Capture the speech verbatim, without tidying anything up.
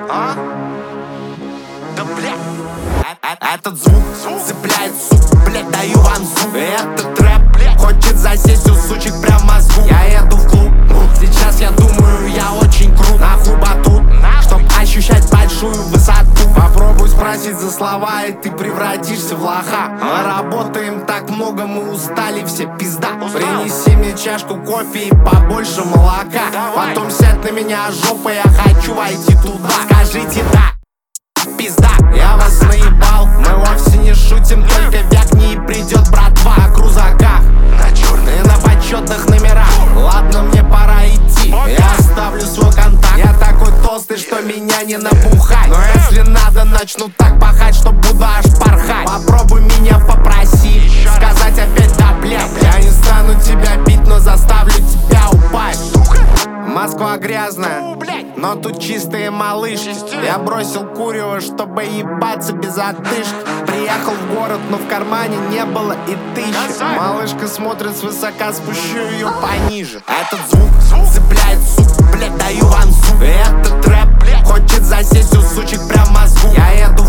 А? Да бля. Этот звук цепляет, сука, блядь, даю вам звук. Этот рэп, блядь, хочет засесть у сучек прям в мозгу. Я еду в клуб, сейчас я думаю, я очень крут. Нахуй батут, чтоб ощущать большую высоту. Попробуй спросить за слова, и ты превратишься в лоха. Мы работаем так много, мы устали все, пизда. Принеси мне чашку кофе и побольше молока. Потом сядь на меня жопой, я хочу войти туда. Скажите да, пизда, я вас наебал. Мы вовсе не шутим, только вякни и придет братва. На крузаках, на черных, на почетных номерах. Ладно, мне пора идти, я оставлю свой контакт. Я такой толстый, что меня не напухать. Но если надо, начну так пахать, что буду аж порхать. Попробуй меня попроси, сказать опять да, бля. Я не стану тебя бить, но заставлю тебя упасть. Москва грязная, но тут чистые малышки. Я бросил курево, чтобы ебаться без отдышки. Приехал в город, но в кармане не было и тысячи. Малышка смотрит свысока, спущу ее пониже. Этот звук цепляет, сука, блядь, даю вам звук. Этот рэп хочет засесть у сучек прям в мозгу. Я еду